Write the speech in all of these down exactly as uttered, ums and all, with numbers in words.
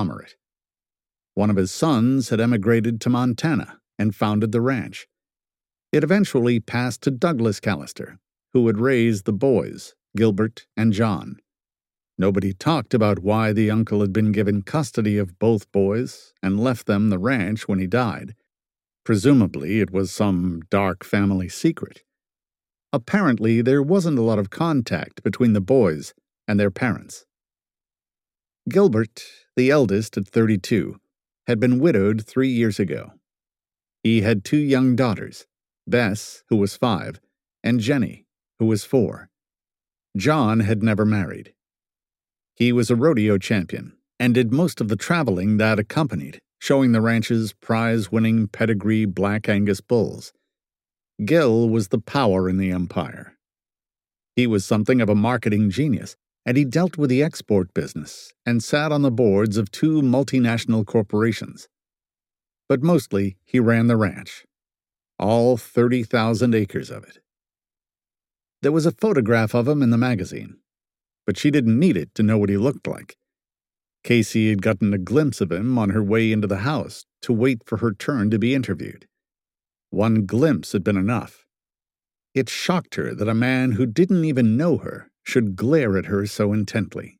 conglomerate. One of his sons had emigrated to Montana and founded the ranch. It eventually passed to Douglas Callister, who had raised the boys, Gilbert and John. Nobody talked about why the uncle had been given custody of both boys and left them the ranch when he died. Presumably, it was some dark family secret. Apparently, there wasn't a lot of contact between the boys and their parents. Gilbert, the eldest at thirty-two, had been widowed three years ago. He had two young daughters, Bess, who was five, and Jenny, who was four. John had never married. He was a rodeo champion and did most of the traveling that accompanied, showing the ranch's prize-winning pedigree Black Angus bulls. Gil was the power in the empire. He was something of a marketing genius, and he dealt with the export business and sat on the boards of two multinational corporations. But mostly he ran the ranch, all thirty thousand acres of it. There was a photograph of him in the magazine, but she didn't need it to know what he looked like. Casey had gotten a glimpse of him on her way into the house to wait for her turn to be interviewed. One glimpse had been enough. It shocked her that a man who didn't even know her should glare at her so intently.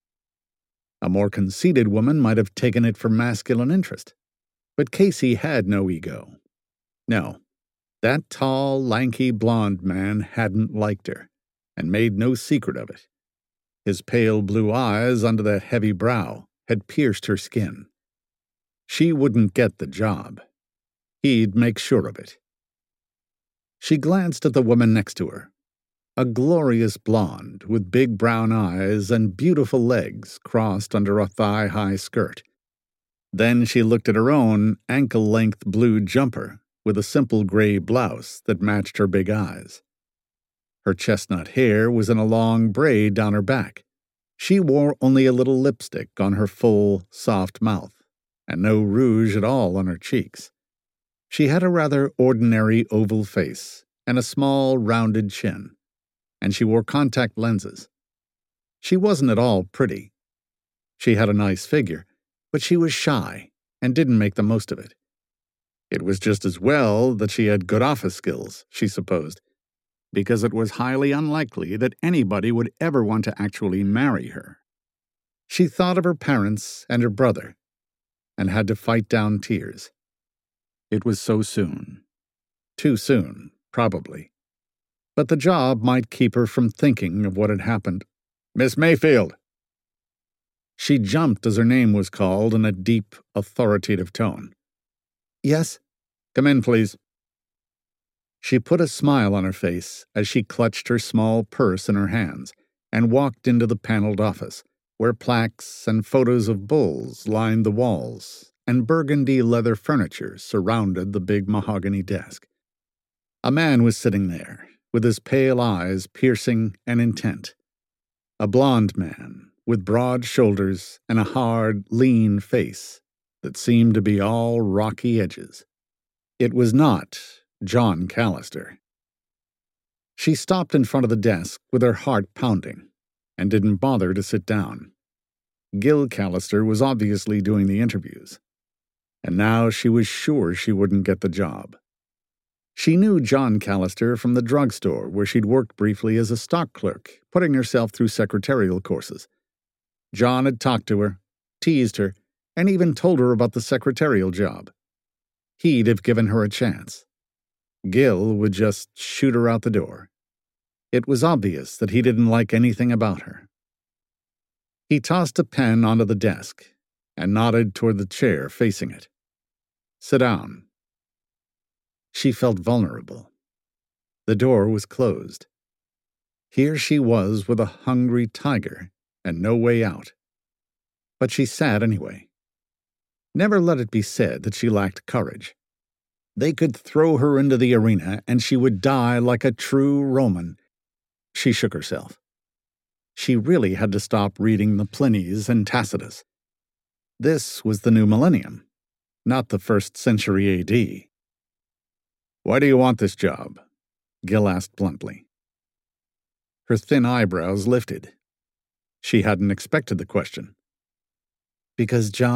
A more conceited woman might have taken it for masculine interest, but Casey had no ego. No, that tall, lanky, blonde man hadn't liked her, and made no secret of it. His pale blue eyes under that heavy brow had pierced her skin. She wouldn't get the job. He'd make sure of it. She glanced at the woman next to her, a glorious blonde with big brown eyes and beautiful legs crossed under a thigh-high skirt. Then she looked at her own ankle-length blue jumper with a simple gray blouse that matched her big eyes. Her chestnut hair was in a long braid down her back. She wore only a little lipstick on her full, soft mouth, and no rouge at all on her cheeks. She had a rather ordinary oval face and a small, rounded chin, and she wore contact lenses. She wasn't at all pretty. She had a nice figure, but she was shy and didn't make the most of it. It was just as well that she had good office skills, she supposed, because it was highly unlikely that anybody would ever want to actually marry her. She thought of her parents and her brother, and had to fight down tears. It was so soon. Too soon, probably. But the job might keep her from thinking of what had happened. "Miss Mayfield!" She jumped as her name was called in a deep, authoritative tone. "Yes?" "Come in, please." She put a smile on her face as she clutched her small purse in her hands and walked into the paneled office, where plaques and photos of bulls lined the walls and burgundy leather furniture surrounded the big mahogany desk. A man was sitting there, with his pale eyes piercing and intent. A blond man, with broad shoulders and a hard, lean face that seemed to be all rocky edges. It was not John Callister. She stopped in front of the desk with her heart pounding and didn't bother to sit down. Gil Callister was obviously doing the interviews, and now she was sure she wouldn't get the job. She knew John Callister from the drugstore where she'd worked briefly as a stock clerk, putting herself through secretarial courses. John had talked to her, teased her, and even told her about the secretarial job. He'd have given her a chance. Gil would just shoot her out the door. It was obvious that he didn't like anything about her. He tossed a pen onto the desk and nodded toward the chair facing it. "Sit down." She felt vulnerable. The door was closed. Here she was with a hungry tiger and no way out. But she sat anyway. Never let it be said that she lacked courage. They could throw her into the arena and she would die like a true Roman. She shook herself. She really had to stop reading the Plinies and Tacitus. This was the new millennium, not the first century A D. "Why do you want this job?" Gil asked bluntly. Her thin eyebrows lifted. She hadn't expected the question. "Because John